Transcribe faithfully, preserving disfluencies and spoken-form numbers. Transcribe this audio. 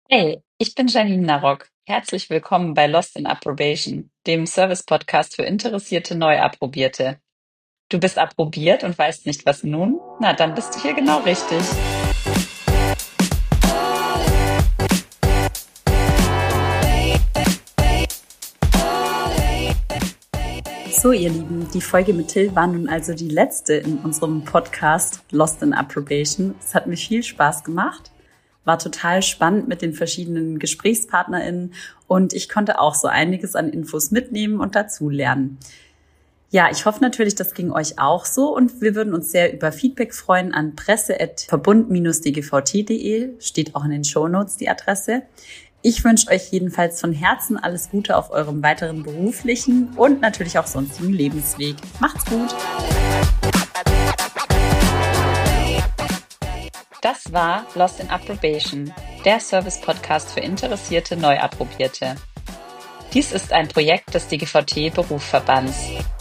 Hey, ich bin Janine Narok. Herzlich willkommen bei Lost in Approbation, dem Service-Podcast für interessierte Neuapprobierte. Du bist approbiert und weißt nicht, was nun? Na, dann bist du hier genau richtig. So, ihr Lieben, die Folge mit Till war nun also die letzte in unserem Podcast Lost in Approbation. Es hat mir viel Spaß gemacht, war total spannend mit den verschiedenen GesprächspartnerInnen und ich konnte auch so einiges an Infos mitnehmen und dazulernen. Ja, ich hoffe natürlich, das ging euch auch so und wir würden uns sehr über Feedback freuen an presse at verbund dash d g v t punkt d e, steht auch in den Shownotes die Adresse. Ich wünsche euch jedenfalls von Herzen alles Gute auf eurem weiteren beruflichen und natürlich auch sonstigen Lebensweg. Macht's gut! Das war Lost in Approbation, der Service-Podcast für interessierte Neuapprobierte. Dies ist ein Projekt des D G V T-Berufsverbands.